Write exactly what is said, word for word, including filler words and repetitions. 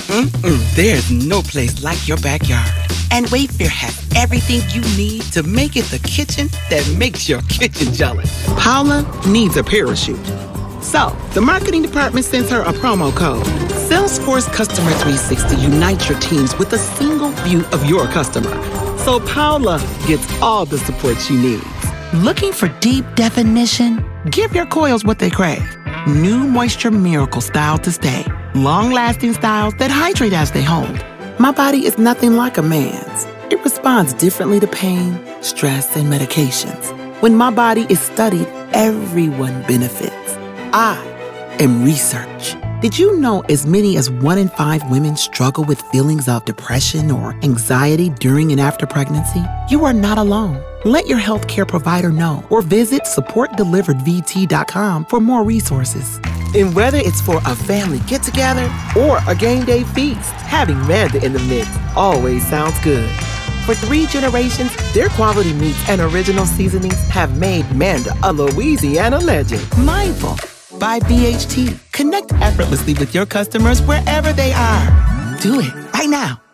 Mm-mm, there's no place like your backyard. And Wayfair has everything you need to make it the kitchen that makes your kitchen jealous. Paula needs a parachute. So, the marketing department sends her a promo code. Salesforce Customer three sixty unites your teams with a single view of your customer. So Paula gets all the support she needs. Looking for deep definition? Give your coils what they crave. New Moisture Miracle style to stay. Long-lasting styles that hydrate as they hold. My body is nothing like a man's. It responds differently to pain, stress, and medications. When my body is studied, everyone benefits. I am research. Did you know as many as one in five women struggle with feelings of depression or anxiety during and after pregnancy? You are not alone. Let your healthcare provider know or visit support delivered v t dot com for more resources. And whether it's for a family get-together or a game day feast, having Manda in the mix always sounds good. For three generations, their quality meats and original seasonings have made Manda a Louisiana legend. Mindful by B H T. Connect effortlessly with your customers wherever they are. Do it right now.